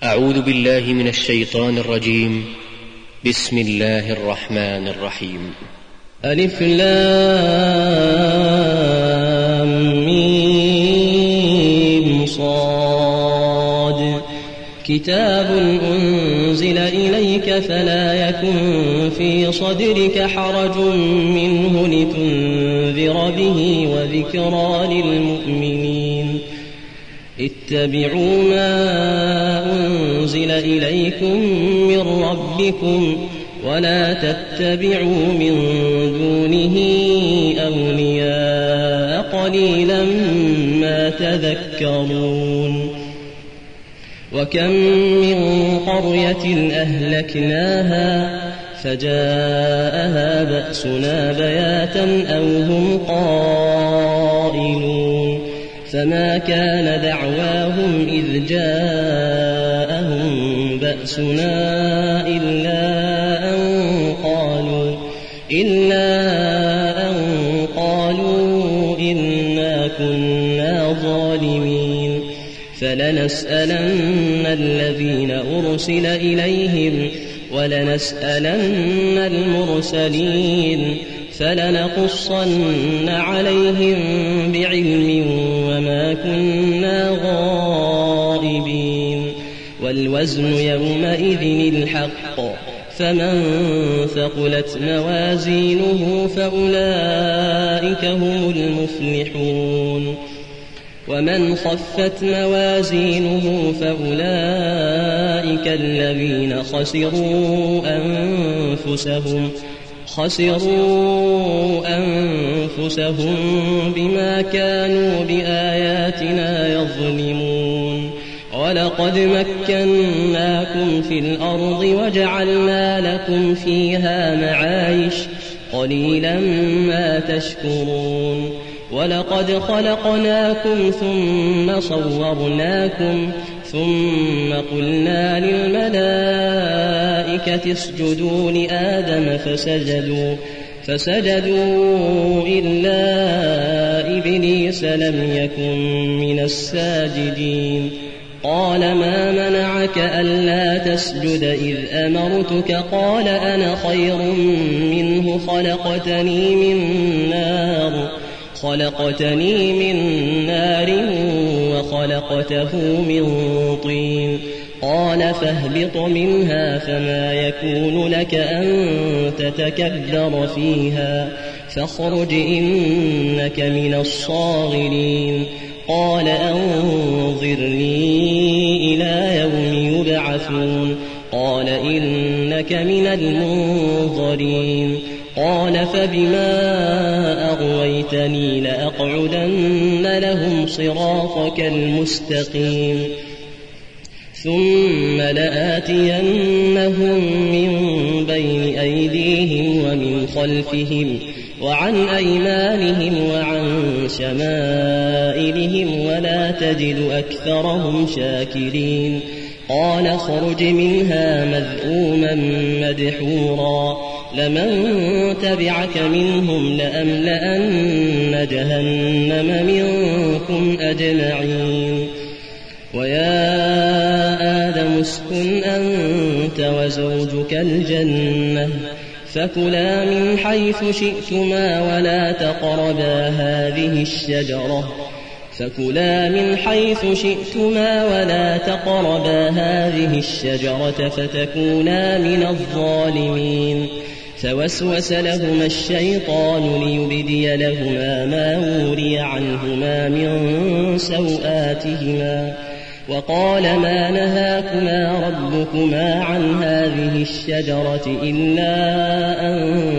أعوذ بالله من الشيطان الرجيم. بسم الله الرحمن الرحيم. ألف لام ميم صاد. كتاب أنزل إليك فلا يكن في صدرك حرج منه لتنذر به وذكرى للمؤمنين. اتبعوا ما أنزل إليكم من ربكم ولا تتبعوا من دونه أولياء قليلا ما تذكرون. وكم من قرية أهلكناها فجاءها بأسنا بياتا أو هم قائلون. فما كان دعواهم إذ جاءهم بأسنا إلا أن قالوا إنا كنا ظالمين. فلنسألن الذين أرسل إليهم ولنسألن المرسلين فلنقصن عليهم بعلم وما كنا غائبين. والوزن يومئذ الحق فمن ثقلت موازينه فأولئك هم المفلحون. ومن خفت موازينه فأولئك الذين خسروا أنفسهم بما كانوا بآياتنا يظلمون. ولقد مكناكم في الأرض وجعلنا لكم فيها معايش قليلا ما تشكرون. ولقد خلقناكم ثم صورناكم ثم قلنا للملائكة اسجدوا لآدم فسجدوا إلا إبليس لم يكن من الساجدين. قال ما منعك ألا تسجد إذ أمرتك؟ قال أنا خير منه خلقتني من نار وخلقته من طين. قال فاهبط منها فما يكون لك أن تتكبر فيها فاخرج إنك من الصاغرين. قال أنظرني إلى يوم يبعثون. قال إنك من المنظرين. قال فبما أغويتني لأقعدن لهم صراطك المستقيم ثم لآتينهم من بين أيديهم ومن خلفهم وعن أيمانهم وعن شمائلهم ولا تجد أكثرهم شاكرين. قال اخرج منها مذءوما مدحورا لمن تبعك منهم لأملأن جهنم منكم أجمعين. ويا آدم اسكن أنت وزوجك الجنة فكلا من حيث شئتما ولا تقربا هذه الشجرة فتكونا من الظالمين. فوسوس لهما الشيطان ليبدي لهما ما وري عنهما من سوآتهما وقال ما نهاكما ربكما عن هذه الشجرة إلا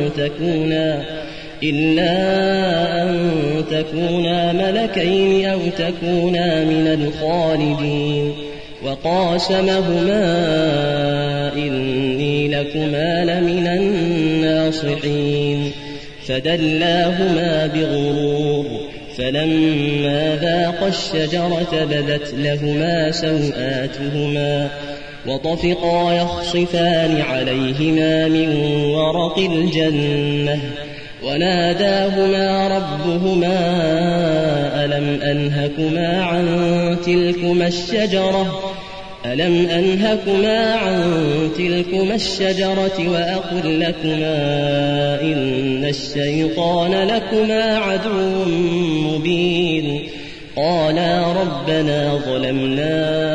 أن تكونا ملكين أو تكونا من الخالدين. وقاسمهما إني لكما لمن الناصحين. فدلاهما بغرور فلما ذاقا الشجرة بدت لهما سوآتهما وطفقا يخصفان عليهما من ورق الجنة وناداهما ربهما ألم أنهكما عن تلكما الشجرة ألم أنهكما عن تلكما الشجرة وأقل لكما إن الشيطان لكما عدو مبين قالا ربنا ظلمنا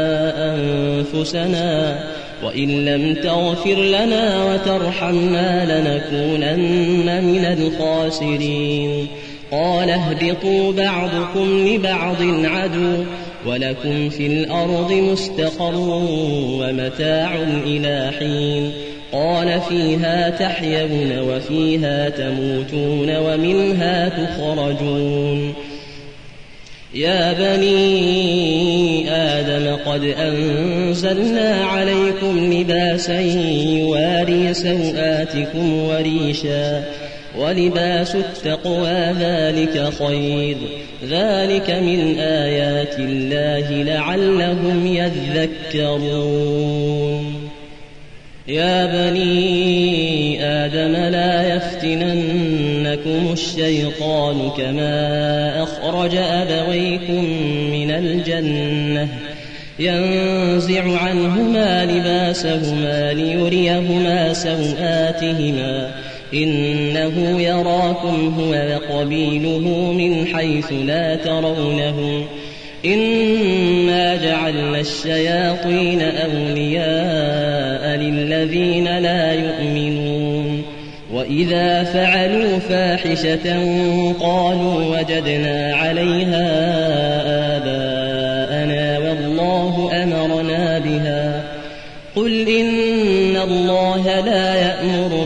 أنفسنا وإن لم تغفر لنا وترحمنا لنكونن من الخاسرين قال اهبطوا بعضكم لبعض عدو ولكم في الأرض مستقر ومتاع إلى حين قال فيها تحيون وفيها تموتون ومنها تخرجون يا بني آدم قد أنزلنا عليكم لباسا يواري سوآتكم وريشا ولباس التقوى ذلك خير ذلك من آيات الله لعلهم يذكرون يا بني آدم لا يفتننكم الشيطان كما أخرج أبويكم من الجنة ينزع عنهما لباسهما ليريهما سوآتهما إنه يراكم هو وقبيله من حيث لا ترونهم إنا جعلنا الشياطين أولياء للذين لا يؤمنون وإذا فعلوا فاحشة قالوا وجدنا عليها آباءنا والله أمرنا بها قل إن الله لا يأمر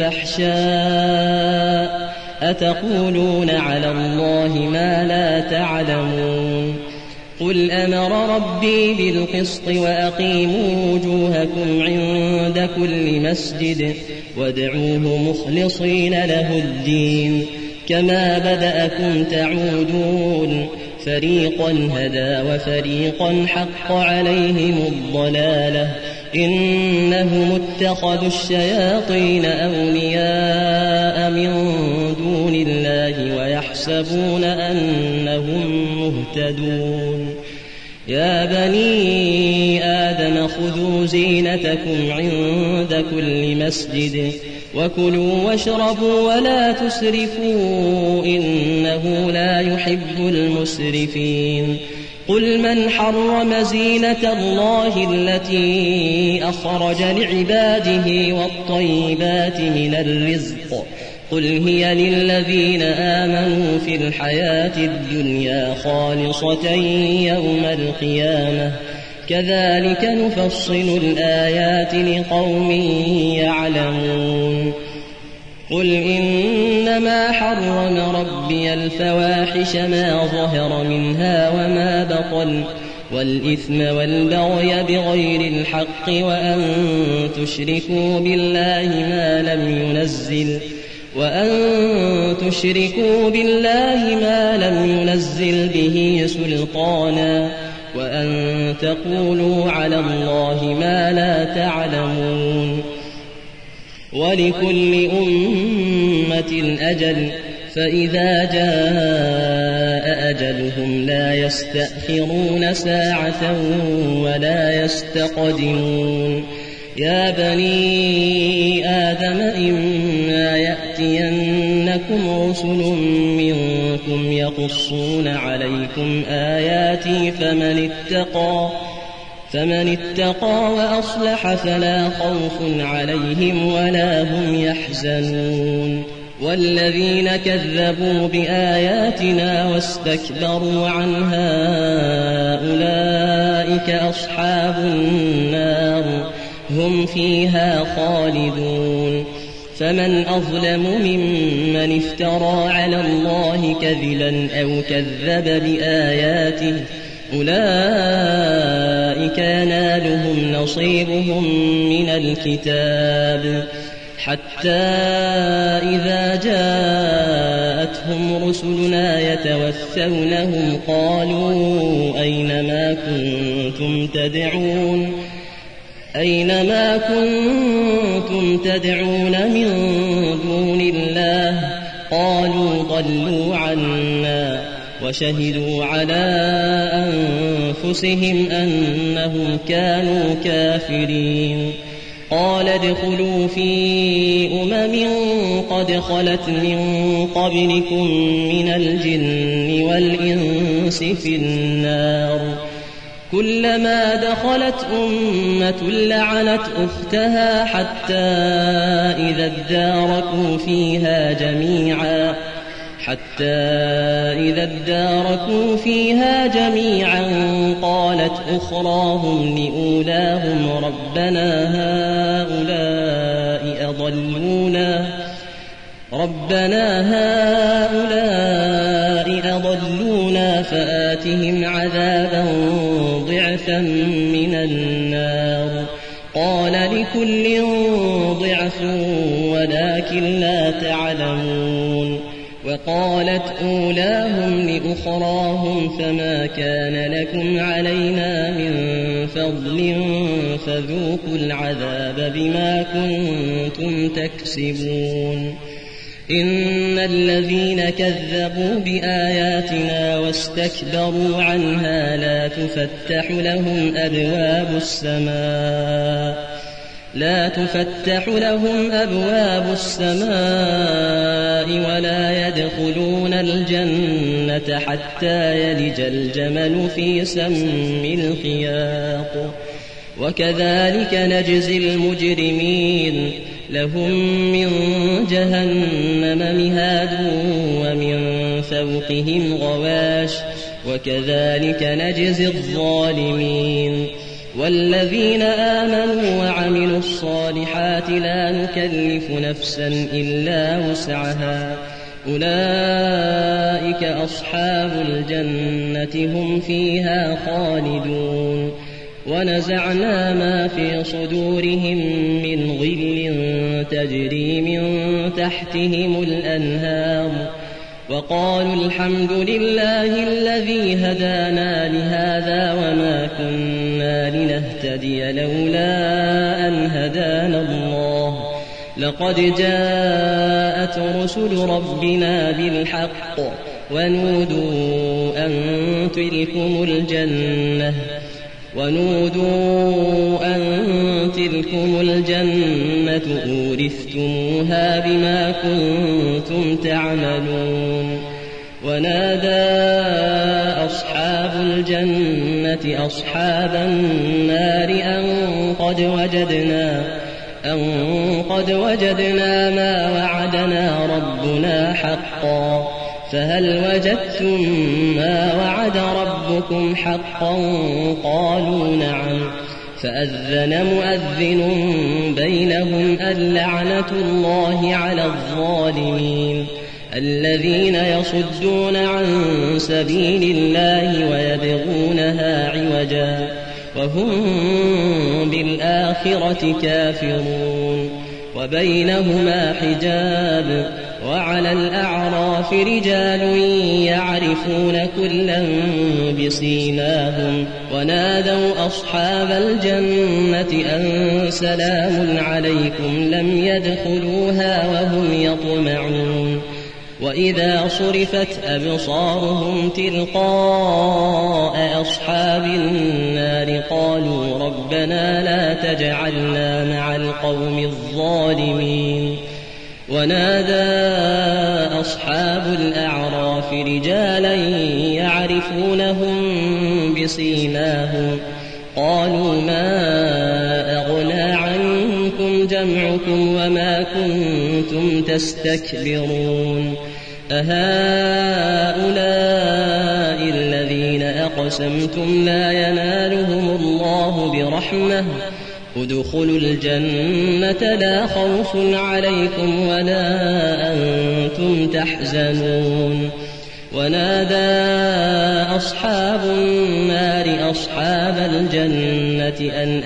بالفحشاء أتقولون على الله ما لا تعلمون قل أمر ربي بالقسط وأقيموا وجوهكم عند كل مسجد وادعوه مخلصين له الدين كما بدأكم تعودون فريقا هدى وفريقا حق عليهم الضلالة إنهم اتخذوا الشياطين أولياء من دون الله ويحسبون أنهم مهتدون يا بني آدم خذوا زينتكم عند كل مسجد وكلوا واشربوا ولا تسرفوا إنه لا يحب المسرفين قل من حرم زينة الله التي أخرج لعباده والطيبات من الرزق قل هي للذين آمنوا في الحياة الدنيا خالصة يوم القيامة كذلك نفصل الآيات لقوم يعلمون قل إنما حرم ربي الفواحش ما ظهر منها وما بطن والإثم والبغي بغير الحق وأن تشركوا بالله ما لم ينزل به سلطانا وأن تقولوا على الله ما لا تعلمون ولكل أمة أجل فإذا جاء أجلهم لا يستأخرون ساعة ولا يستقدمون يا بني آدم إما يأتينكم رسل منكم يقصون عليكم آياتي فمن اتقى وأصلح فلا خوف عليهم ولا هم يحزنون والذين كذبوا بآياتنا واستكبروا عنها أولئك أصحاب النار هم فيها خالدون فمن أظلم ممن افترى على الله كذبا أو كذب بآياته أولئك ينالهم نصيبهم من الكتاب حتى إذا جاءتهم رسلنا يتوفونهم قالوا أينما كنتم تدعون من دون الله قالوا ضلوا عنا وشهدوا على أنفسهم أنهم كانوا كافرين. قال ادخلوا في قد خلت من قبلكم من الجن والإنس في النار كلما دخلت أمة لعنت أختها حتى إذا اداركوا فيها جميعا قالت أخراهم لأولاهم ربنا هؤلاء أضلونا فآتهم عذابا ضعفا من النار قال لكل ضعف ولكن لا تعلمون. وقالت أولاهم لأخراهم فما كان لكم علينا من فضل فذوقوا العذاب بما كنتم تكسبون. إن الذين كذبوا بآياتنا واستكبروا عنها لا تفتح لهم أبواب السماء ولا يدخلون الجنة حتى يلج الجمل في سم الخياط وكذلك نجزي المجرمين. لهم من جهنم مهاد ومن فوقهم غواش وكذلك نجزي الظالمين. والذين آمنوا وعملوا الصالحات لا نكلف نفسا إلا وسعها أولئك أصحاب الجنة هم فيها خالدون. ونزعنا ما في صدورهم من غل تجري من تحتهم الأنهار وقالوا الحمد لله الذي هدانا لهذا وما كنا لنهتدي لولا أن هدانا الله لقد جاءت رسل ربنا بالحق ونودوا أن تلكم الجنة أورثتموها بما كنتم تعملون. ونادى أصحاب الجنة أصحاب النار أن قد وجدنا ما وعدنا ربنا حقا فهل وجدتم ما وعد ربكم حقا قالوا نعم فأذن مؤذن بينهم اللعنة الله على الظالمين الذين يصدون عن سبيل الله ويبغونها عوجا وهم بالآخرة كافرون. وبينهما حجاب وعلى الأعراف رجال يعرفون كلا بسيماهم ونادوا أصحاب الجنة أن سلام عليكم لم يدخلوها وهم يطمعون. وإذا صرفت أبصارهم تلقاء أصحاب النار قالوا ربنا لا تجعلنا مع القوم الظالمين. ونادى أصحاب الأعراف رجالا يعرفونهم بسيماهم قالوا ما أغنى عنكم جمعكم وما كنتم تستكبرون أهؤلاء الذين أقسمتم لا ينالهم الله برحمة ادخلوا الجنة لا خوف عليكم ولا أنتم تحزنون. ونادى أصحاب النار أصحاب الجنة أن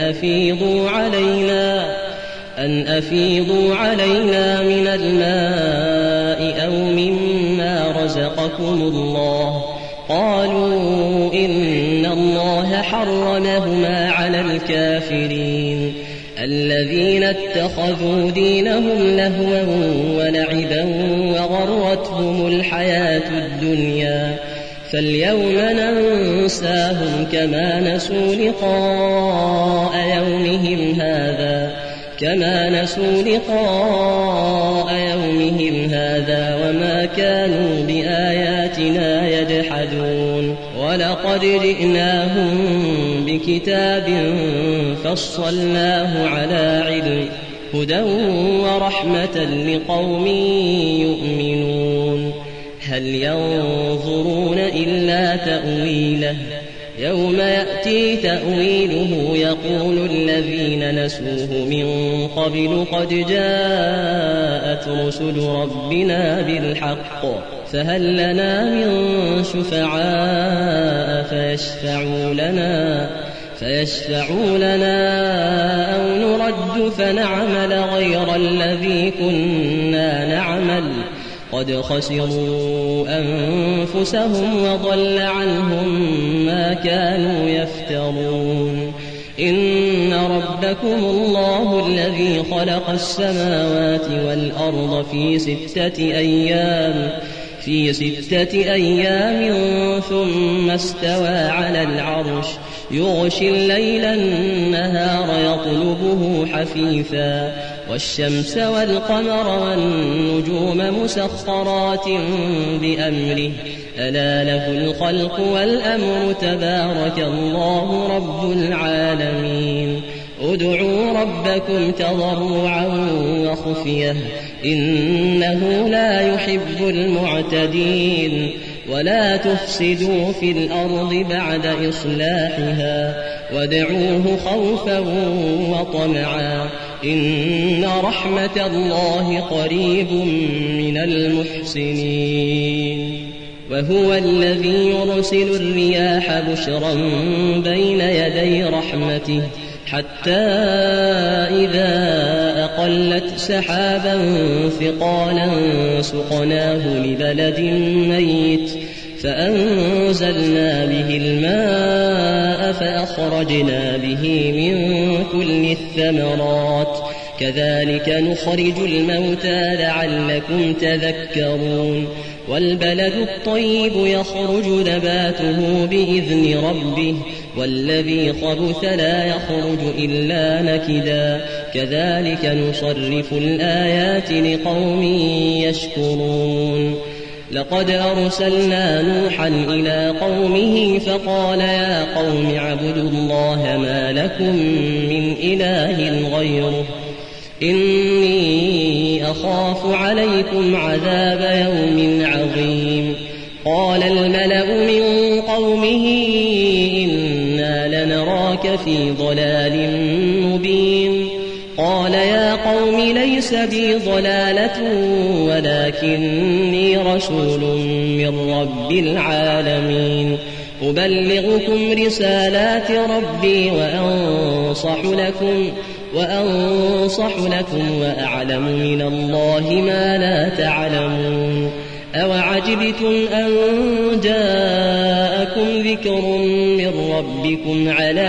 أفيضوا علينا من الماء أو مما رزقكم الله قالوا إن الله حرمهما على الكافرين الذين اتخذوا دينهم لهوا ولعبا وغرتهم الحياة الدنيا فاليوم ننساهم كما نسوا لقاء يومهم هذا وما كانوا بآياتنا يجحدون ولقد جئناهم بكتاب فصلناه على علم هدى ورحمة لقوم يؤمنون هل ينظرون إلا تأويله يوم يأتي تأويله يقول الذين نسوه من قبل قد جاءت رسل ربنا بالحق فهل لنا من شفعاء فيشفعوا لنا أو نرد فنعمل غير الذي كنا نعمل قد خسروا أنفسهم وضل عنهم ما كانوا يفترون إن ربكم الله الذي خلق السماوات والأرض في 6 أيام ثم استوى على العرش يغشي الليل النهار يطلبه حثيثا والشمس والقمر والنجوم مسخرات بأمره ألا له الخلق والأمر تبارك الله رب العالمين ادعوا ربكم تضرعا وخفية إنه لا يحب المعتدين ولا تفسدوا في الأرض بعد إصلاحها وادعوه خوفا وطمعا إن رحمة الله قريب من المحسنين وهو الذي يرسل الرياح بشرا بين يدي رحمته حتى إذا أقلت سحابا ثقالا سقناه لبلد ميت فأنزلنا به الماء فأخرجنا به من كل الثمرات كذلك نخرج الموتى لعلكم تذكرون والبلد الطيب يخرج نباته بإذن ربه والذي خبث لا يخرج إلا نكدا كذلك نصرف الآيات لقوم يشكرون لقد أرسلنا نوحا إلى قومه فقال يا قوم اعبدوا الله ما لكم من إله غيره إني أخاف عليكم عذاب يوم عظيم قال الملأ من قومه إنا لنراك في ضلال مبين قال يا قوم ليس بي ضلالة ولكني رسول من رب العالمين أبلغكم رسالات ربي وأنصح لكم وأعلم من الله ما لا تعلمون أوعجبتم أن جاءكم ذكر من ربكم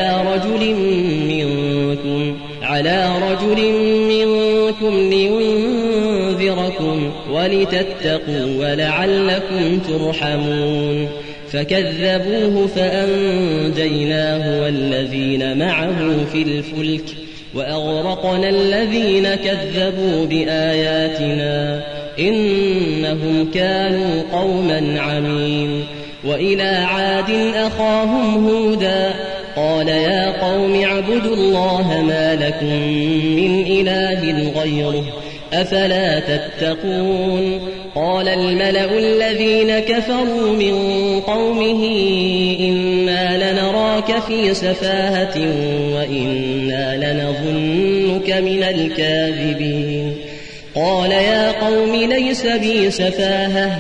على رجل منكم لينذركم ولتتقوا ولعلكم ترحمون فكذبوه فأنجيناه والذين معه في الفلك وأغرقنا الذين كذبوا بآياتنا إنهم كانوا قوما عمين وإلى عاد أخاهم هودا قال يا قوم اعبدوا الله ما لكم من إله غيره أفلا تتقون قال الملأ الذين كفروا من قومه إنا لنراك في سفاهة وإنا لنظنك من الكاذبين قال يا قوم ليس بي سفاهة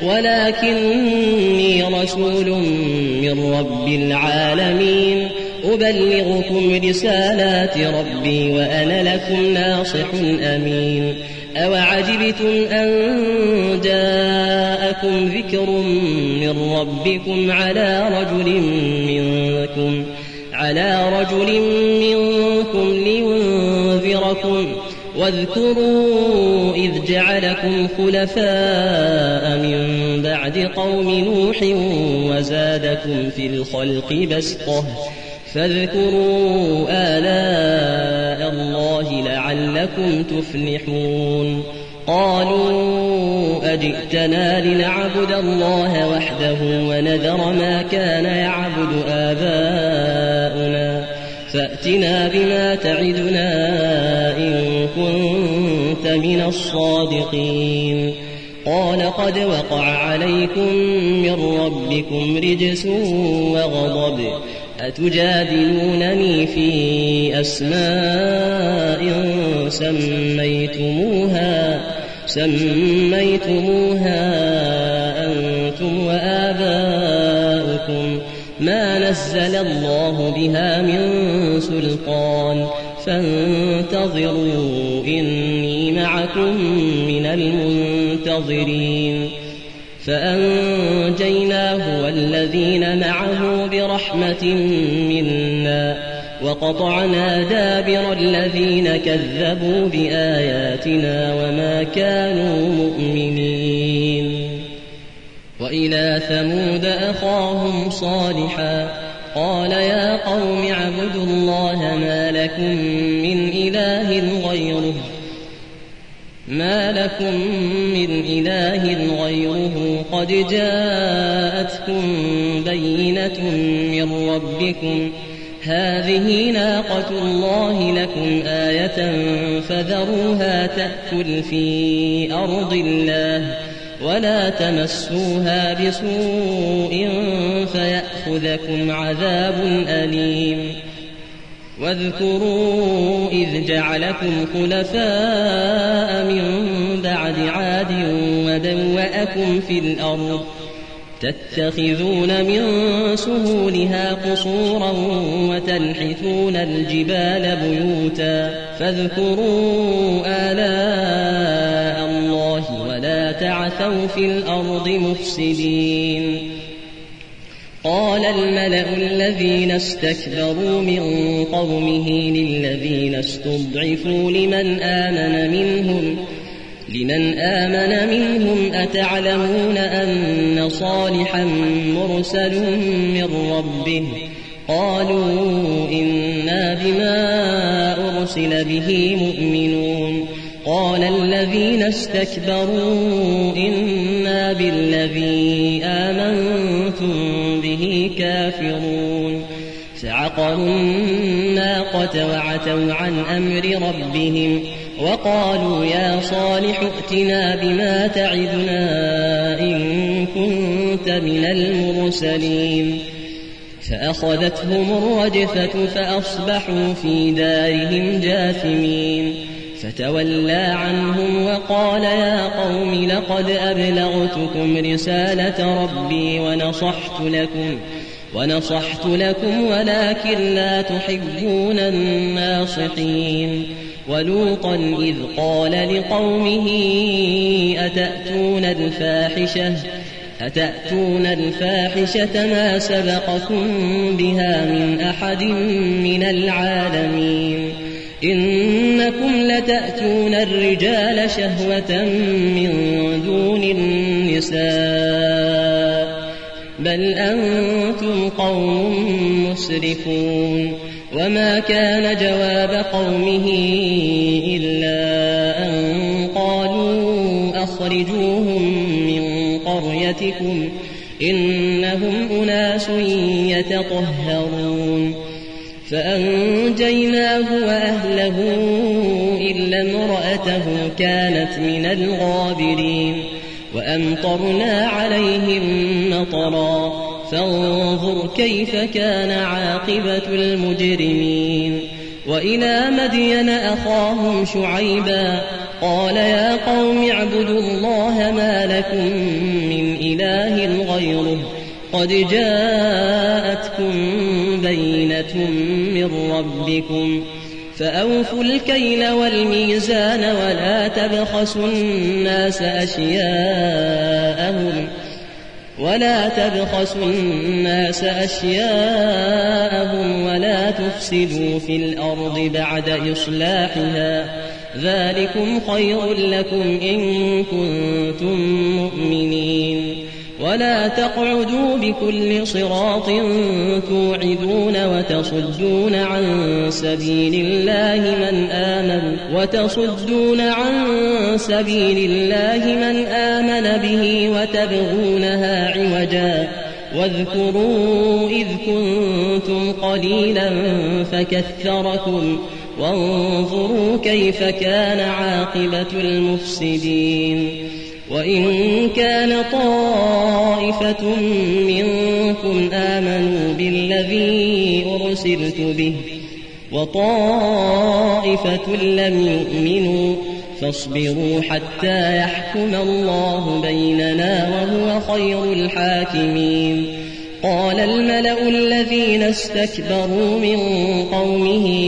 ولكني رسول من رب العالمين أبلغكم رسالات ربي وأنا لكم ناصح أمين أوعجبتم أن جاءكم ذكر من ربكم على رجل منكم لينذركم واذكروا إذ جعلكم خلفاء من بعد قوم نوح وزادكم في الخلق بسطة فاذكروا آلاء الله لعلكم تفلحون قالوا أجئتنا لنعبد الله وحده ونذر ما كان يعبد آباؤنا فأتنا بما تعدنا إن كنت من الصادقين قال قد وقع عليكم من ربكم رجس وغضب أتجادلونني في أسماء سميتموها أنتم وآباؤكم ما نزل الله بها من سلطان فانتظروا إني معكم من المنتظرين فأنجيناه والذين معه برحمة منا وقطعنا دابر الذين كذبوا بآياتنا وما كانوا مؤمنين وإلى ثمود أخاهم صالحا قال يا قوم اعبدوا الله ما لكم من إله غيره قد جاءتكم بينة من ربكم هذه ناقة الله لكم آية فذروها تأكل في أرض الله ولا تمسوها بسوء فيأخذكم عذاب أليم واذكروا إذ جعلكم خلفاء من بعد عاد وبوأكم في الأرض تتخذون من سهولها قصورا وتنحتون الجبال بيوتا فاذكروا آلاء الله ولا تعثوا في الأرض مفسدين قال الملأ الذين استكبروا من قومه للذين استضعفوا لمن آمن منهم أتعلمون أن صالحا مرسل من ربه قالوا إنا بما أرسل به مؤمنون قال الذين استكبروا إنا بالذي آمنتم به كافرون فعقروا الناقة وعتوا عن أمر ربهم وقالوا يا صالح ائتنا بما تعدنا إن كنت من المرسلين فأخذتهم الرجفة فأصبحوا في دارهم جاثمين فتولى عنهم وقال يا قوم لقد أبلغتكم رسالة ربي ونصحت لكم ولكن لا تحبون الناصحين ولوطا إذ قال لقومه أتأتون الفاحشة ما سبقكم بها من أحد من العالمين إنكم لتأتون الرجال شهوة من دون النساء بل أنتم قوم مسرفون وما كان جواب قومه إلا أن قالوا أخرجوهم من قريتكم إنهم أناس يتطهرون فأنجيناه وأهله إلا امرأته كانت من الغابرين وأمطرنا عليهم مطرا فانظر كيف كان عاقبة المجرمين وإلى مدين أخاهم شعيبا قال يا قوم اعبدوا الله ما لكم من إله غيره قد جاءتكم بينة من ربكم فأوفوا الكيل والميزان ولا تبخسوا الناس أشياءهم ولا تفسدوا في الأرض بعد إصلاحها ذلكم خير لكم إن كنتم مؤمنين ولا تقعدوا بكل صراط توعدون وتصدون عن سبيل الله من آمن به وتبغونها عوجا واذكروا إذ كنتم قليلا فكثركم وانظروا كيف كان عاقبة المفسدين وإن كان طائفة منكم آمنوا بالذي أرسلت به وطائفة لم يؤمنوا فاصبروا حتى يحكم الله بيننا وهو خير الحاكمين قال الملأ الذين استكبروا من قومه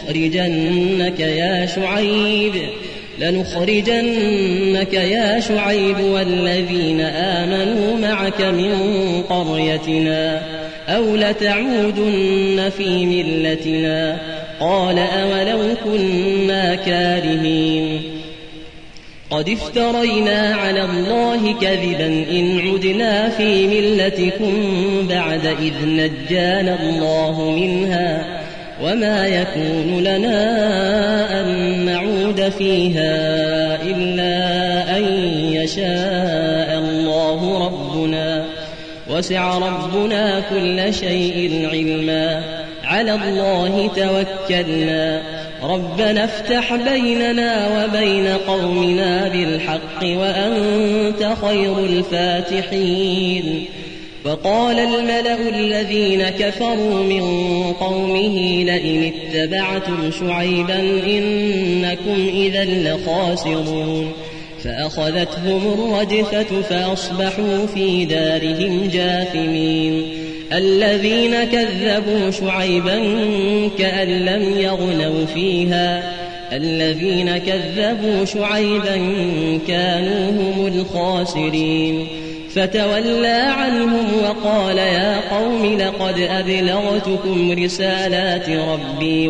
لنخرجنك يا شعيب والذين آمنوا معك من قريتنا أو لتعودن في ملتنا قال أولو كنا كارهين قد افترينا على الله كذبا إن عدنا في ملتكم بعد إذ نجانا الله منها وما يكون لنا أن نعود فيها إلا أن يشاء الله ربنا وسع ربنا كل شيء علما على الله توكلنا ربنا افتح بيننا وبين قومنا بالحق وأنت خير الفاتحين فقال الملأ الذين كفروا من قومه لئن اتبعتم شعيبا إنكم إذا لخاسرون فأخذتهم الرجفة فأصبحوا في دارهم جاثمين الذين كذبوا شعيبا كأن لم يغنوا فيها الذين كذبوا شعيبا كانوا هم الخاسرين فتولى عنهم وقال يا قوم لقد أبلغتكم رسالات ربي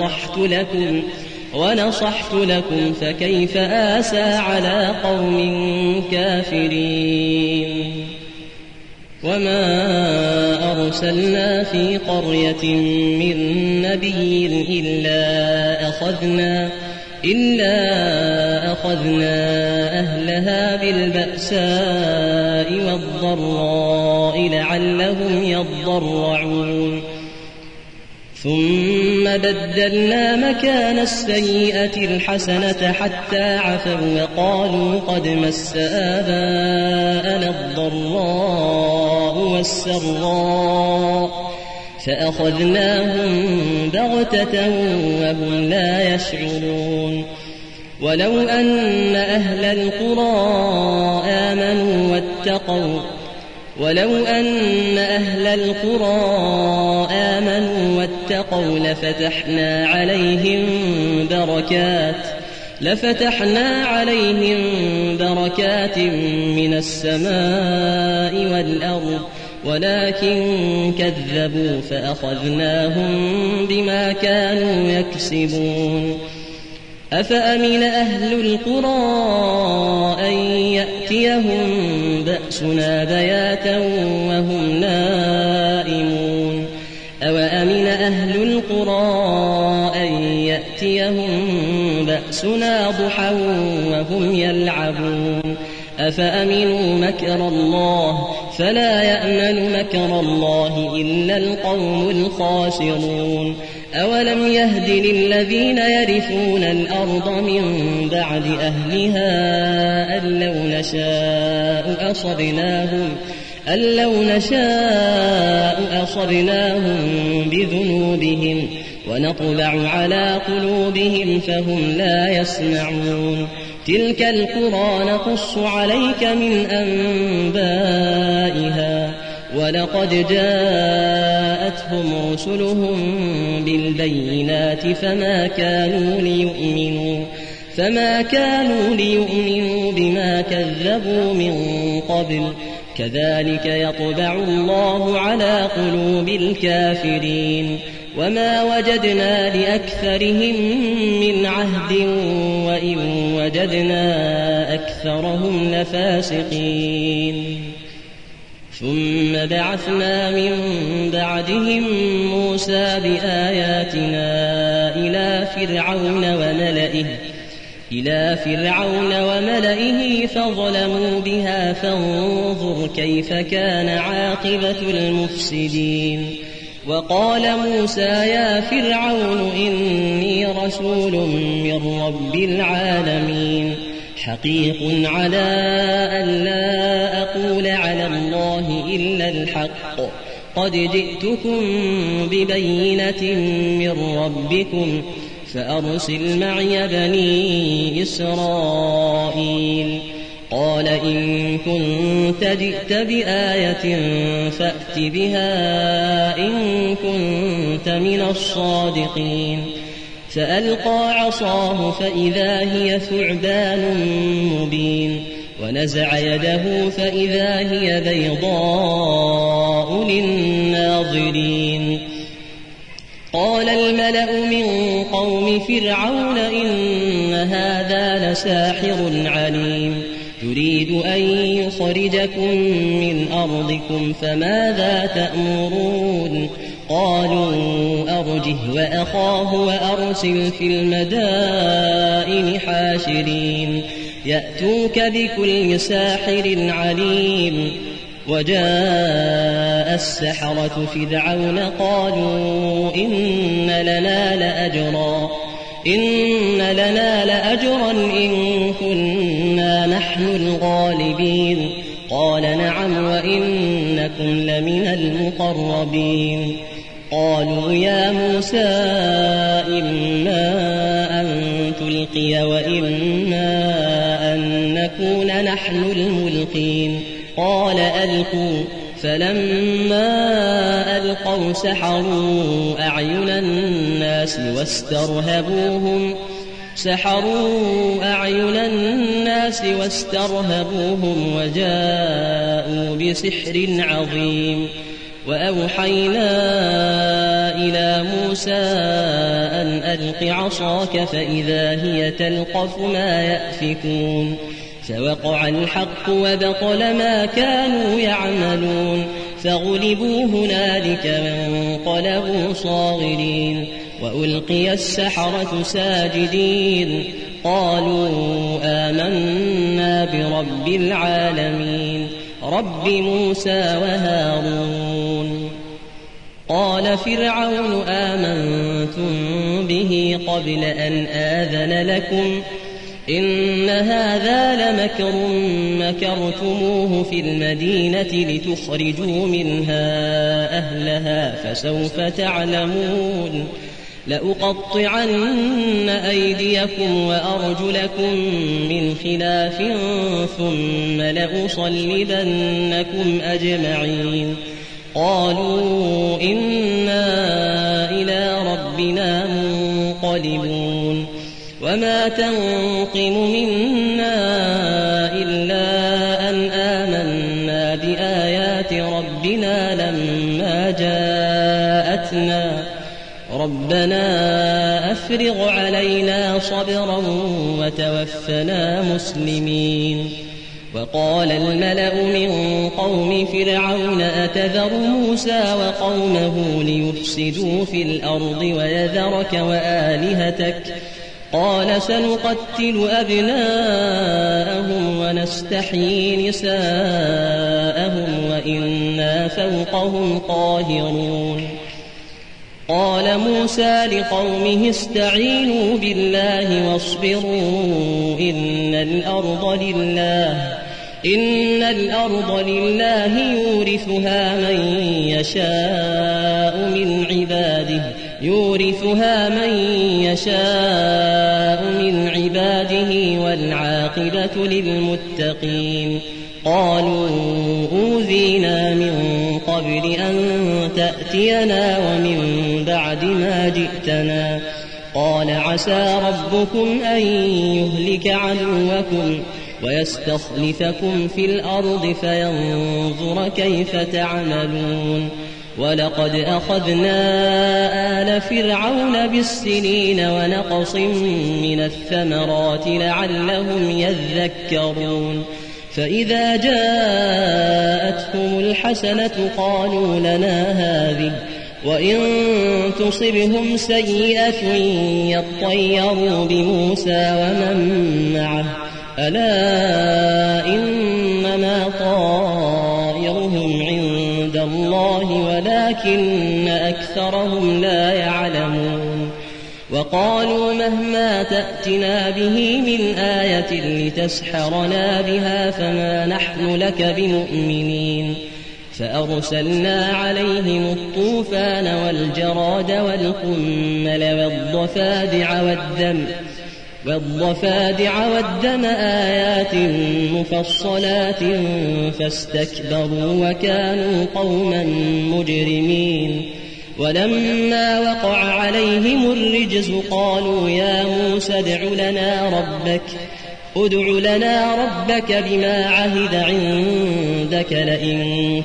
ونصحت لكم فكيف آسى على قوم كافرين وما أرسلنا في قرية من نبي إلا أخذنا أهلها بالبأساء والضراء لعلهم يضرعون ثم بدلنا مكان السيئة الحسنة حتى عفوا وقالوا قد مس آباءنا الضراء والسراء فأخذناهم بغتة وهم لا يشعرون ولو أن أهل القرى آمنوا واتقوا لفتحنا عليهم بركات من السماء والأرض ولكن كذبوا فأخذناهم بما كانوا يكسبون أفأمن أهل القرى أن يأتيهم بأسنا بياتا وهم نائمون أوأمن أهل القرى أن يأتيهم بأسنا ضحى وهم يلعبون أفأمنوا مكر الله فلا يأمن مكر الله إلا القوم الخاسرون أولم يهد للذين يرثون الأرض من بعد أهلها أن لو نشاء أصبناهم بذنوبهم ونطبع على قلوبهم فهم لا يسمعون تلك القرى نقص عليك من أنبائها ولقد جاءتهم رسلهم بالبينات فما كانوا ليؤمنوا بما كذبوا من قبل كذلك يطبع الله على قلوب الكافرين وما وجدنا لأكثرهم من عهد وإن وجدنا أكثرهم لفاسقين ثم بعثنا من بعدهم موسى بآياتنا إلى فرعون وملئه فظلموا بها فانظر كيف كان عاقبة المفسدين وقال موسى يا فرعون إني رسول من رب العالمين حقيق على أن لا أقول على الله إلا الحق قد جئتكم ببينة من ربكم فأرسل معي بني إسرائيل قال إن كنت جئت بآية فأت بها إن كنت من الصادقين فألقى عصاه فإذا هي ثعبان مبين ونزع يده فإذا هي بيضاء للناظرين قال الملأ من قوم فرعون إن هذا لساحر عليم يريد أن يخرجكم من أرضكم فماذا تأمرون قالوا أرجه وأخاه وأرسل في المدائن حاشرين يأتوك بكل ساحر عليم وجاء السحرة فرعون قالوا إن لنا لأجرا إن كنا نحن الغالبين قال نعم وإنكم لمن المقربين قالوا يا موسى إما أن تلقي وإما أن نكون نحن الملقين قال ألقوا فلما ألقوا سحروا أعين الناس واسترهبوهم وجاءوا بسحر عظيم وأوحينا إلى موسى أن ألق عصاك فإذا هي تلقف ما يأفكون فوقع الحق وبطل ما كانوا يعملون فغلبوا هنالك وانقلبوا صاغرين وألقي السحرة ساجدين قالوا آمنا برب العالمين رب موسى وهارون قال فرعون آمنتم به قبل أن آذن لكم إن هذا لمكر مكرتموه في المدينة لتخرجوا منها أهلها فسوف تعلمون لأقطعن أيديكم وأرجلكم من خلاف ثم لأصلبنكم أجمعين قالوا إنا إلى ربنا منقلبون وما تنقم منا إلا أن آمنا بآيات ربنا لما جاءتنا ربنا أفرغ علينا صبرا وتوفنا مسلمين وقال الملأ من قوم فرعون أتذر موسى وقومه ليفسدوا في الأرض ويذرك وآلهتك قال سنقتل أبناءهم ونستحيي نساءهم وإنا فوقهم قاهرون قال موسى لقومه استعينوا بالله واصبروا إن الأرض لله يورثها من يشاء من عباده والعاقبة للمتقين قالوا أوذينا من قبل أن تأتينا ومن بعد ما جئتنا قال عسى ربكم أن يهلك عدوكم ويستخلفكم في الأرض فينظر كيف تعملون ولقد أخذنا آل فرعون بالسنين ونقص من الثمرات لعلهم يذكرون فإذا جاءتهم الحسنة قالوا لنا هذه وإن تصبهم سيئة يطيروا بموسى ومن معه ألا إنما طائرهم عند الله ولكن أكثرهم لا يعلمون وقالوا مهما تأتنا به من آية لتسحرنا بها فما نحن لك بمؤمنين فأرسلنا عليهم الطوفان والجراد والقمل والضفادع والدم آيات مفصلات فاستكبروا وكانوا قوما مجرمين ولما وقع عليهم الرجز قالوا يا موسى ادع لنا ربك بما عهد عندك لئن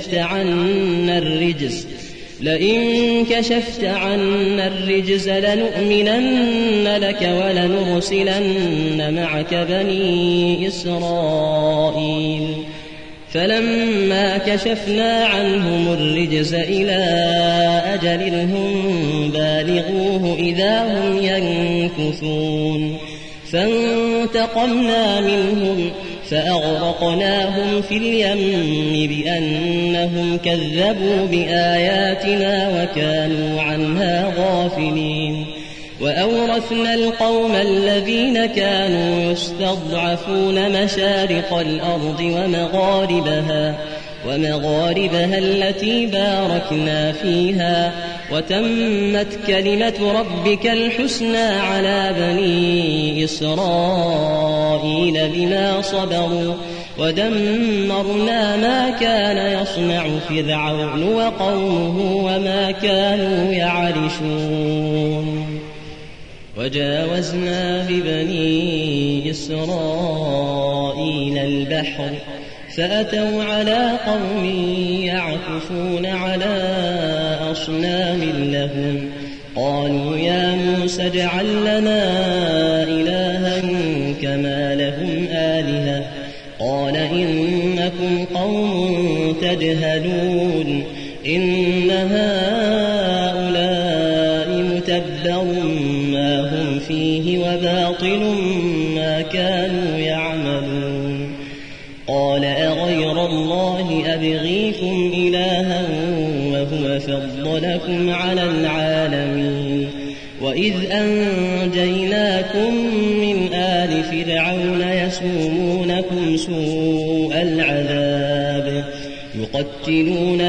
كشفت عنا الرجز لنؤمنن لك ولنرسلن معك بني إسرائيل فلما كشفنا عنهم الرجز إلى أجل هم بالغوه إذا هم ينكثون فانتقمنا منهم فأغرقناهم في اليم بأنهم كذبوا بآياتنا وكانوا عنها غافلين وأورثنا القوم الذين كانوا يستضعفون مشارق الأرض ومغاربها التي باركنا فيها وتمت كلمة ربك الحسنى على بني إسرائيل بما صبروا ودمرنا ما كان يصنع فرعون وقومه وما كانوا يعرشون وجاوزنا ببني إسرائيل البحر فأتوا على قوم يعكفون على أصنام لهم قالوا يا موسى اجعل لنا إلها كما لهم آلهة قال إنكم قوم تجهلون إن هؤلاء متبر ما هم فيه وباطل ما كانوا يعملون قال أغير الله أبغيكم إلها وهو فضلكم على العالمين وإذ أنجيناكم من آل فرعون يسومونكم سوء العذاب يقتلون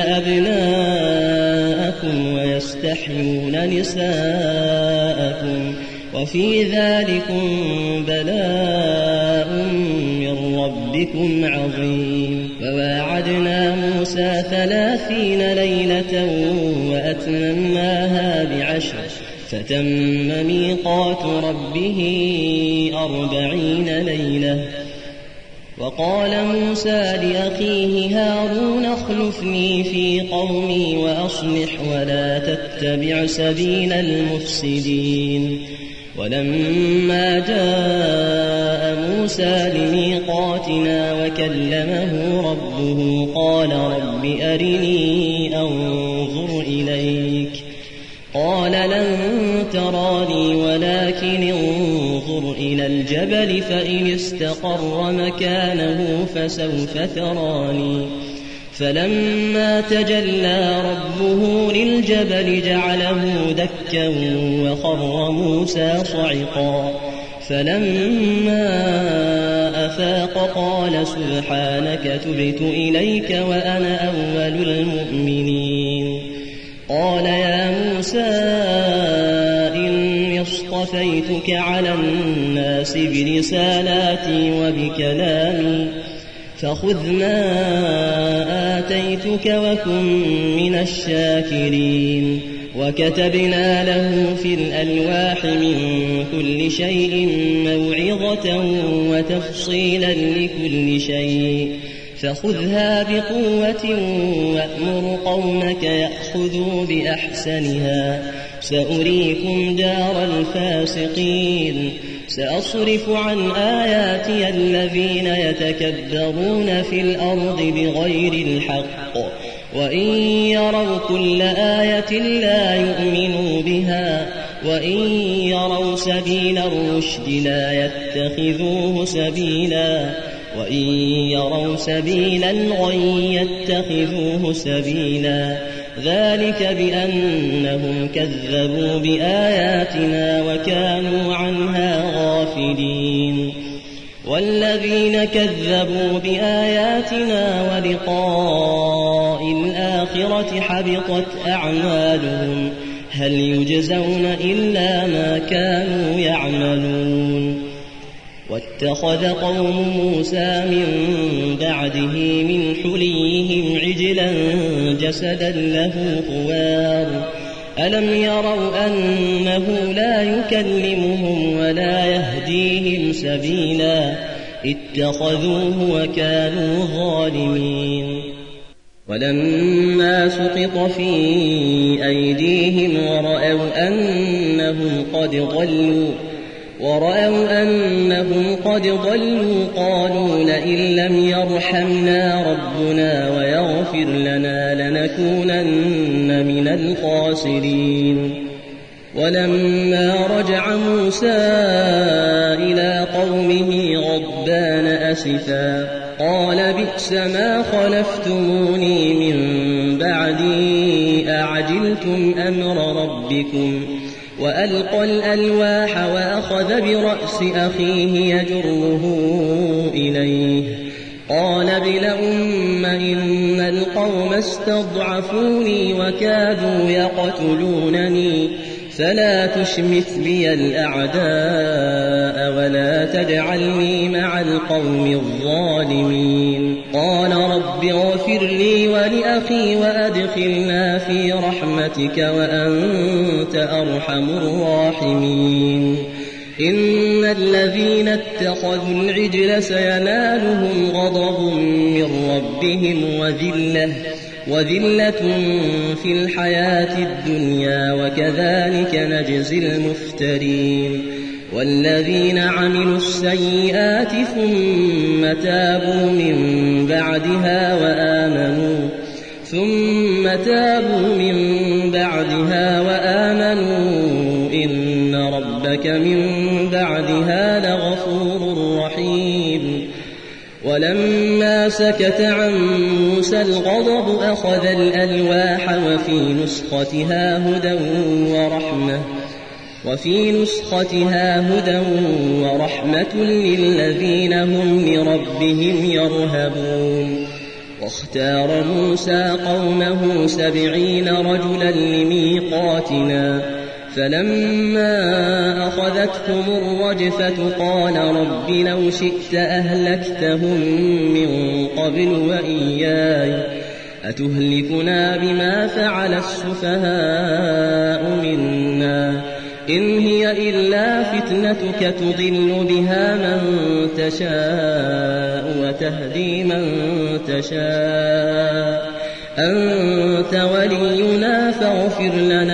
أبناءكم ويستحيون نساءكم وفي ذلكم بلاء من ربكم عظيم وواعدنا موسى 30 ليلة وأتممناها ب10 فتم ميقات ربه 40 ليلة وقال موسى لأخيه هارون اخلفني في قومي وأصلح ولا تتبع سبيل المفسدين ولما جاء موسى لميقاتنا وكلمه ربه قال رب أرني أنظر إليك قال لن تراني ولكن انظر إلى الجبل فإن استقر مكانه فسوف تراني فلما تجلى ربه للجبل جعله دكا وخر موسى صعقا فلما أفاق قال سبحانك تبت إليك وأنا أول المؤمنين قال يا موسى إني اصطفيتك على الناس برسالاتي وبكلامي فخذ ما آتيتك وكن من الشاكرين وكتبنا له في الألواح من كل شيء موعظة وتفصيلا لكل شيء فخذها بقوة وأمر قومك يأخذوا بأحسنها سأريكم دار الفاسقين سأصرف عن آياتي الذين يتكبرون في الأرض بغير الحق وإن يروا كل آية لا يؤمنوا بها وإن يروا سبيل الرشد لا يتخذوه سبيلا وإن يروا سبيل الغي يتخذوه سبيلا ذلك بأنهم كذبوا بآياتنا وكانوا عنها غافلين والذين كذبوا بآياتنا ولقاء الآخرة حبطت أعمالهم هل يجزون إلا ما كانوا يعملون واتخذ قوم موسى من بعده من حليهم عجلا جسدا له خوار ألم يروا أنه لا يكلمهم ولا يهديهم سبيلا اتخذوه وكانوا ظالمين ولما سقط في أيديهم ورأوا أنهم قد ضلوا قالوا لئن لم يرحمنا ربنا ويغفر لنا لنكونن من الخاسرين ولما رجع موسى إلى قومه غضبان أسفا قال بئس ما خلفتموني من بعدي أعجلتم أمر ربكم وألقى الألواح وأخذ برأس أخيه يجره إليه قال ابن أم إن القوم استضعفوني وكادوا يقتلونني فلا تشمت بي الأعداء ولا تجعلني مع القوم الظالمين قال رب اغفر لي ولأخي وأدخلنا في رحمتك وأنت أرحم الراحمين إن الذين اتخذوا العجل سينالهم غضب من ربهم وذلة في الحياة الدنيا وكذلك نجزي المفترين والذين عملوا السيئات ثم تابوا من بعدها وآمنوا إن ربك من بعدها لغفور رحيم ولما سكت عن موسى الغضب أخذ الألواح وفي نسختها هدى ورحمة للذين هم لربهم يرهبون واختار موسى قومه 70 رجلا لميقاتنا فلما أخذتهم الرجفة قال رب لو شئت أهلكتهم من قبل وإياي أتهلكنا بما فعل السفهاء منا إن هي إلا فتنتك تضل بها من تشاء وتهدي من تشاء أنت ولينا فاغفر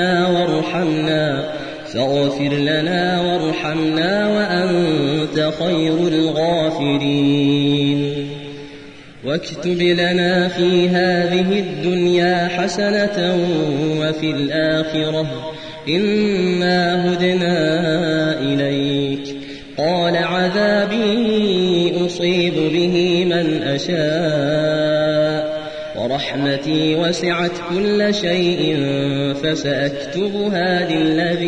لنا وارحمنا وأنت خير الغافرين واكتب لنا في هذه الدنيا حسنة وفي الآخرة إنا هدنا إليك قال عذابي أصيب به من أشاء ورحمتي وسعت كل شيء فسأكتبها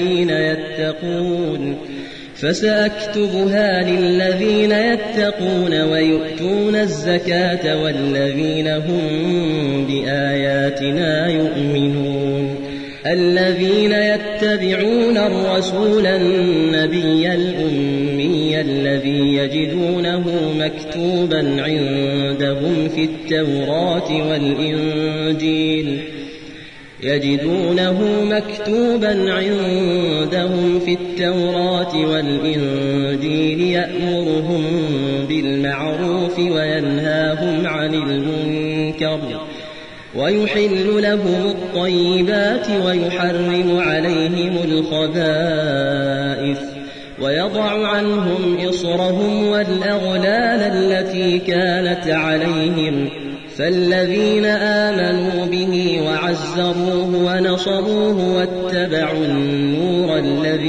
للذين يتقون ويؤتون الزكاة والذين هم بآياتنا يؤمنون الذين يتبعون الرسول النبي الأمي الذي يجدونه مكتوبا عندهم في التوراة والإنجيل يجدونه مكتوبا عندهم في التوراة والإنجيل يأمرهم بالمعروف وينهاهم عن المنكر ويحل لهم الطيبات ويحرم عليهم الخبائث ويضع عنهم إصرهم والأغلال التي كانت عليهم فالذين آمنوا به وعزروه ونصروه واتبعوا النور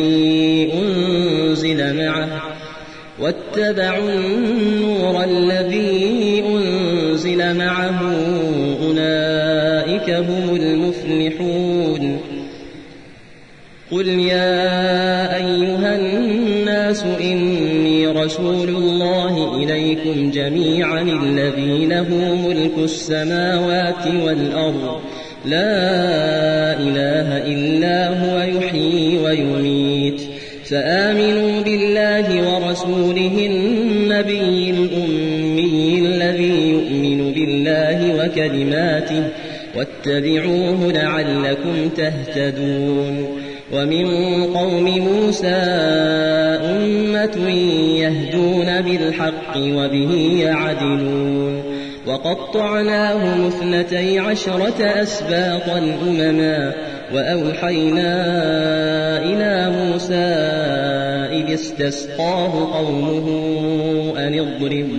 الذي أنزل معه أولئك هم المفلحون. قل يا أيها الناس إني رسول الله إليكم جميعا الذي له ملك السماوات والأرض لا إله إلا هو يحيي ويميت فآمنوا بالله ورسوله النبي الأمي الذي يؤمن بالله وكلماته واتبعوه لعلكم تهتدون. ومن قوم موسى أمة يهدون بالحق وبه يعدلون وقطعناهم 12 أسباطا أمما وأوحينا إلى موسى إذ استسقاه قومه أن اضرب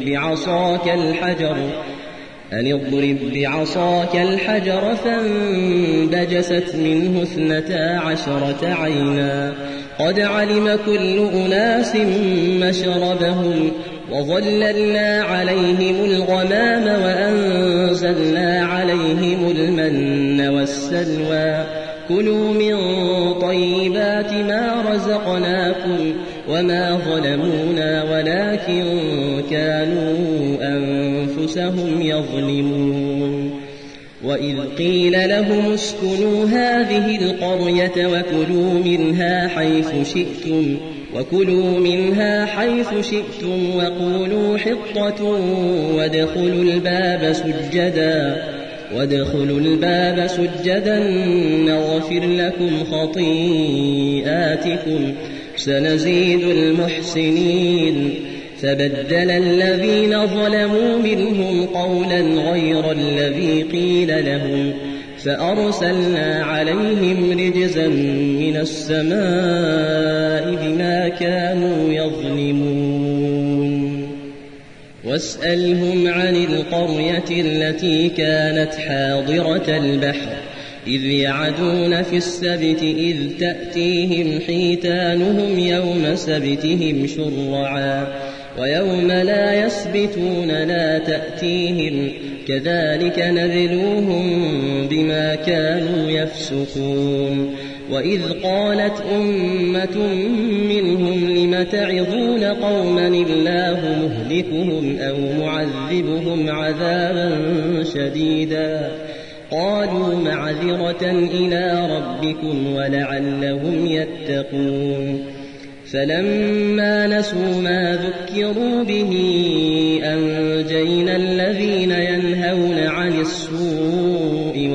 بعصاك الحجر فانبجست منه 12 عينا قد علم كل أناس مشربهم وظللنا عليهم الغمام وأنزلنا عليهم المن والسلوى كلوا من طيبات ما رزقناكم وما ظلمونا ولكن كانوا أنفسهم يظلمون. وإذ قيل لهم اسكنوا هذه القرية وكلوا منها حيث شئتم وقولوا حطة وادخلوا الباب سجدا نغفر لكم خطيئاتكم سنزيد المحسنين. فبدل الذين ظلموا منهم قولا غير الذي قيل لهم فأرسلنا عليهم رجزا من السماء بما كانوا يظلمون. واسألهم عن القرية التي كانت حاضرة البحر إذ يعدون في السبت إذ تأتيهم حيتانهم يوم سبتهم شرعا ويوم لا يسبتون لا تأتيهم كذلك نبلوهم بما كانوا يفسقون. وإذ قالت أمة منهم لم تعظون قوما الله مهلكهم أو معذبهم عذابا شديدا قالوا معذرة إلى ربكم ولعلهم يتقون. فلما نسوا ما ذكروا به أنجينا الذين ينهون عن السوء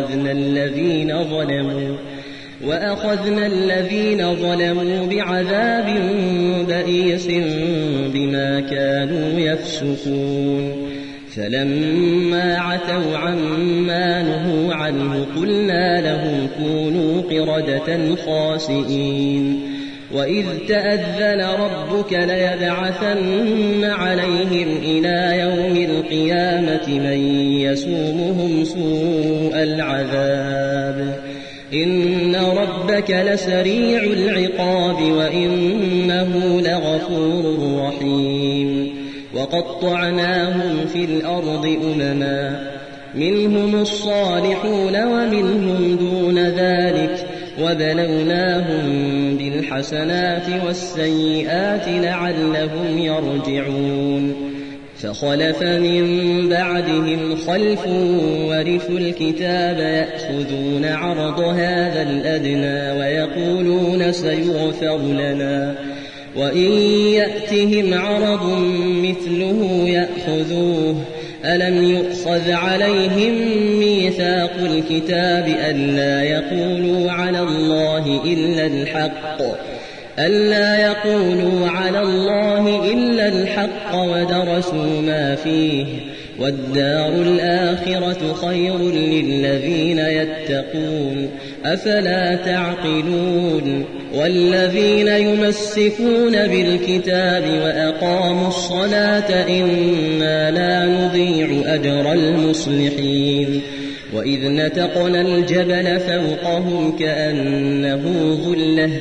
وأخذنا الذين ظلموا بعذاب بئيس بما كانوا يفسقون. فلما عتوا عما نهوا عنه قلنا لهم كونوا قردة خاسئين. وإذ تأذن ربك ليبعثن عليهم إلى يوم القيامة من يسومهم سوء العذاب إن ربك لسريع العقاب وإنه لغفور رحيم. وقطعناهم في الأرض أمما منهم الصالحون ومنهم دون ذلك وبلوناهم بالحسنات والسيئات لعلهم يرجعون. فخلف من بعدهم خلف ورثوا الكتاب يأخذون عرض هذا الأدنى ويقولون سيغفر لنا وإن يأتهم عرض مثله يأخذوه ألم يؤخذ عليهم ميثاق الكتاب ألا يقولوا على الله إلا الحق ودرسوا ما فيه والدار الآخرة خير للذين يتقون أفلا تعقلون والذين يمسكون بالكتاب وأقاموا الصلاة إنا لا نضيع أجر المصلحين وإذ نتقنا الجبل فوقهم كأنه ظلة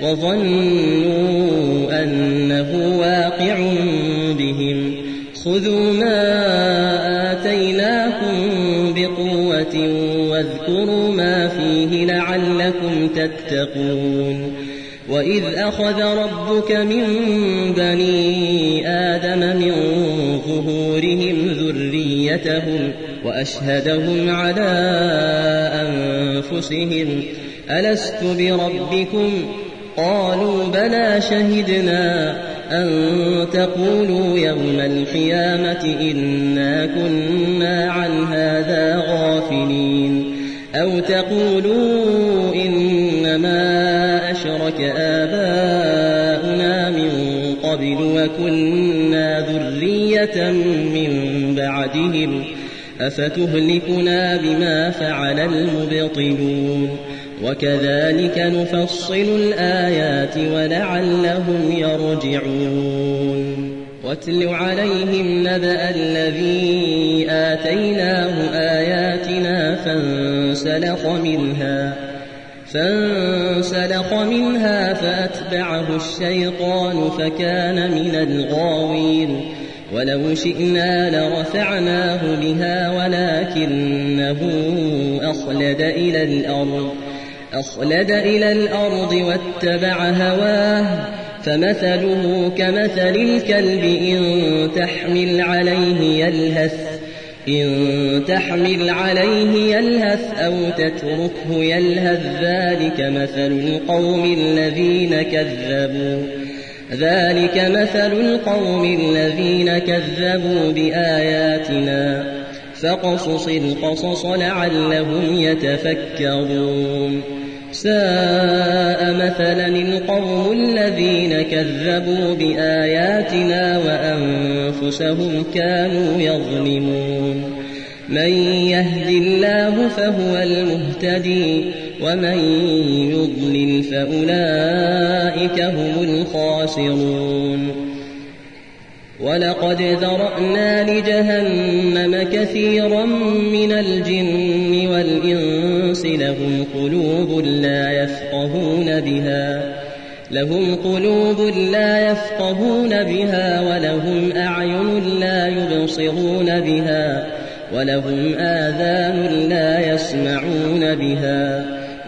وظنوا أنه واقع بهم خذوا ما آتيناكم بقوة واذكروا ما فيه لعلكم تتقون وإذ أخذ ربك من بني آدم من ظهورهم ذريتهم وأشهدهم على أنفسهم ألست بربكم قالوا بلى شهدنا أن تقولوا يوم القيامة إنا كنا عن هذا غافلين أو تقولوا إنما أشرك آباؤنا من قبل وكنا ذرية من بعدهم أفتهلكنا بما فعل المبطلون وكذلك نفصل الآيات ولعلهم يرجعون واتل عليهم نبأ الذي آتيناه آياتنا فانسلخ منها فأتبعه الشيطان فكان من الغاوين ولو شئنا لرفعناه بها ولكنه أخلد إلى الأرض واتبع هواه فمثله كمثل الكلب إن تحمل عليه يلهث أو تتركه يلهث ذلك مثل القوم الذين كذبوا بآياتنا فاقصص القصص لعلهم يتفكرون ساء مثلا القوم الذين كذبوا بآياتنا وأنفسهم كانوا يظلمون من يهد الله فهو المهتدي ومن يضلل فأولئك هم الخاسرون ولقد ذرأنا لجهنم كثيرا من الجن والإنس لهم قلوب لا يفقهون بها ولهم أعين لا يبصرون بها ولهم آذان لا يسمعون بها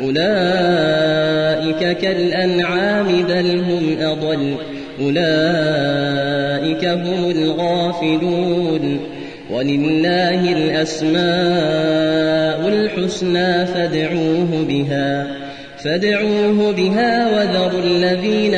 أولئك كالأنعام بل هم أضل أولئك هم الغافلون ولله الأسماء الحسنى فادعوه بها وذروا الذين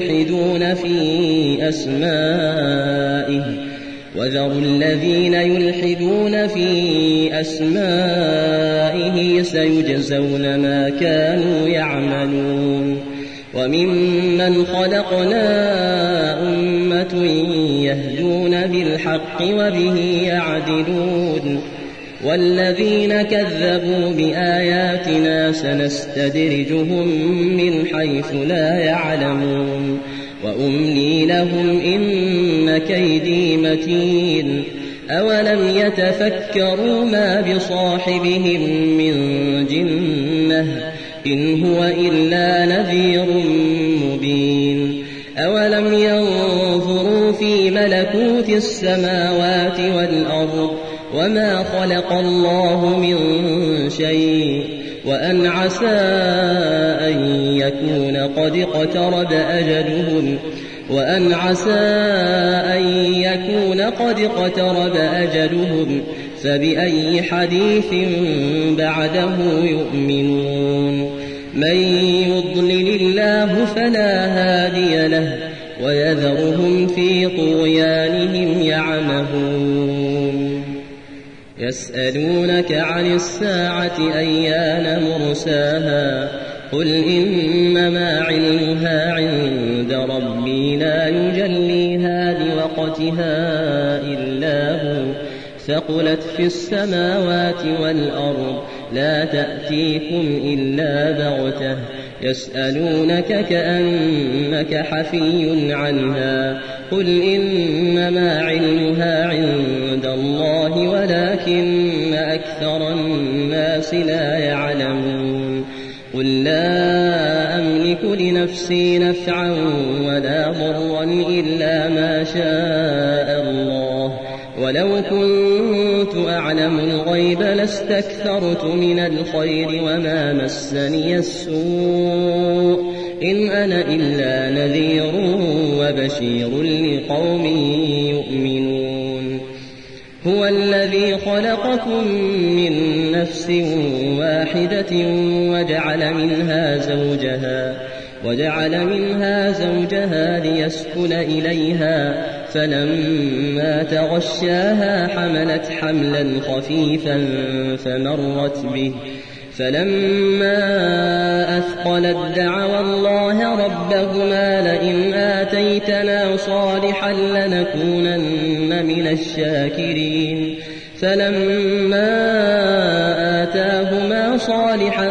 يلحدون في أسمائه سيجزون ما كانوا يعملون وممن خلقنا أمة يهدون بالحق وبه يعدلون والذين كذبوا بآياتنا سنستدرجهم من حيث لا يعلمون وأملي لهم إن كيدي متين أولم يتفكروا ما بصاحبهم من جنة إن هو إلا نذير مبين أولم ينظروا في ملكوت السماوات والأرض وما خلق الله من شيء وأن عسى أن يكون قد اقترب أجلهم فبأي حديث بعده يؤمنون من يضلل الله فلا هادي له ويذرهم في طغيانهم يعمهون يسألونك عن الساعة أيان مرساها قل إنما علمها عند ربي لا يجليها لوقتها إلا هو ثقلت في السماوات والأرض لا تأتيكم إلا بغتة يسألونك كأنك حفي عنها قل إنما علمها عند الله ولكن أكثر الناس لا يعلمون قل لا أملك لنفسي نفعا ولا ضرا إلا ما شاء الله ولو كنت أعلم الغيب لاستكثرت من الخير وما مسني السوء إن أنا إلا نذير وبشير لقوم يؤمنون هو الذي خلقكم من نفس واحدة وجعل منها زوجها ليسكن إليها فلما تغشاها حملت حملا خفيفا فمرت به فلما أثقلت دعوا الله ربهما لئن آتيتنا صالحا لنكونن من الشاكرين فلما آتاهما صالحا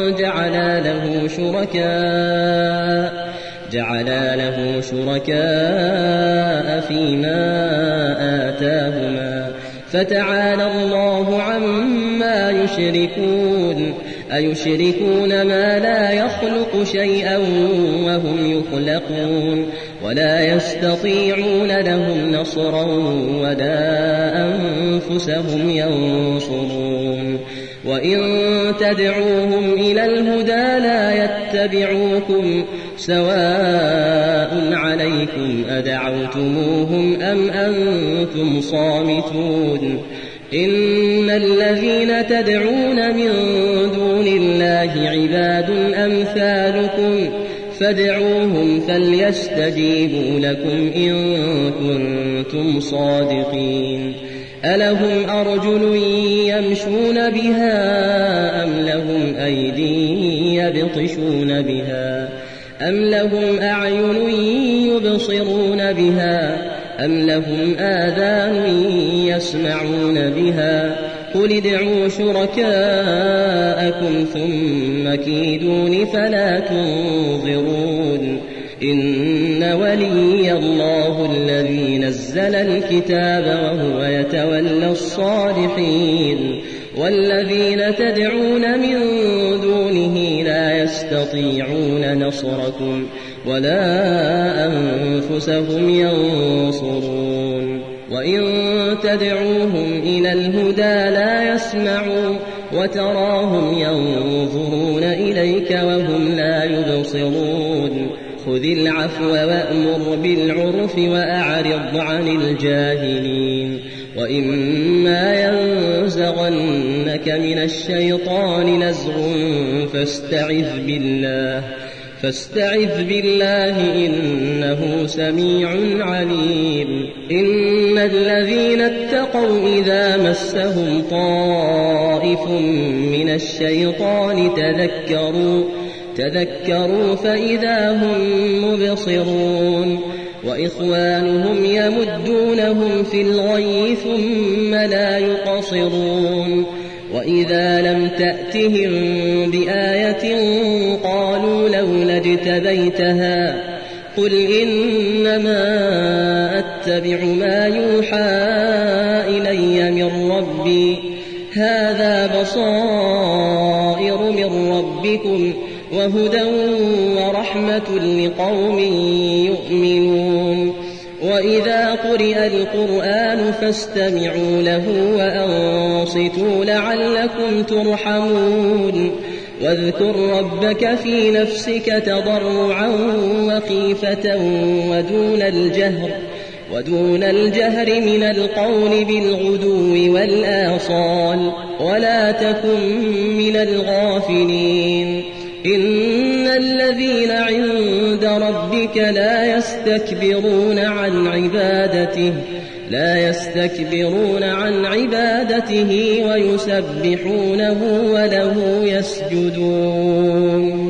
جعلا له شركاء فيما آتاهما فتعالى الله عما يشركون أيشركون ما لا يخلق شيئا وهم يخلقون ولا يستطيعون لهم نصرا ولا أنفسهم ينصرون وإن تدعوهم إلى الهدى لا يتبعوكم سواء عليكم أدعوتموهم أم أنتم صامتون إن الذين تدعون من دون الله عباد أمثالكم فادعوهم فليستجيبوا لكم إن كنتم صادقين ألهم أرجل يمشون بها أم لهم أيدي يبطشون بها أم لهم أعين يبصرون بها أم لهم آذان يسمعون بها قل ادعوا شركاءكم ثم كيدون فلا تنظرون إن ولي الله الذي نزل الكتاب وهو يتولى الصالحين والذين تدعون من دونه لا يستطيعون نصركم ولا أنفسهم ينصرون وإن تدعوهم إلى الهدى لا يسمعوا وتراهم ينظرون إليك وهم لا يبصرون خذ العفو وأمر بالعرف وأعرض عن الجاهلين وإما ينزغنك من الشيطان نزغ فاستعذ بالله إنه سميع عليم إن الذين اتقوا إذا مسهم طائف من الشيطان تذكروا فإذا هم مبصرون وإخوانهم يمدونهم في الغي ثم لا يقصرون وإذا لم تأتهم بآية قالوا لولا اجتبيتها قل إنما أتبع ما يوحى إلي من ربي هذا بصائر من ربكم وهدى ورحمة لقوم يؤمنون وإذا قرئ القرآن فاستمعوا له وأنصتوا لعلكم ترحمون واذكر ربك في نفسك تضرعا وخيفة ودون الجهر من القول بالغدو والآصال ولا تكن من الغافلين إن الذين عند ربك لا يستكبرون عن عبادته ويسبحونه وله يسجدون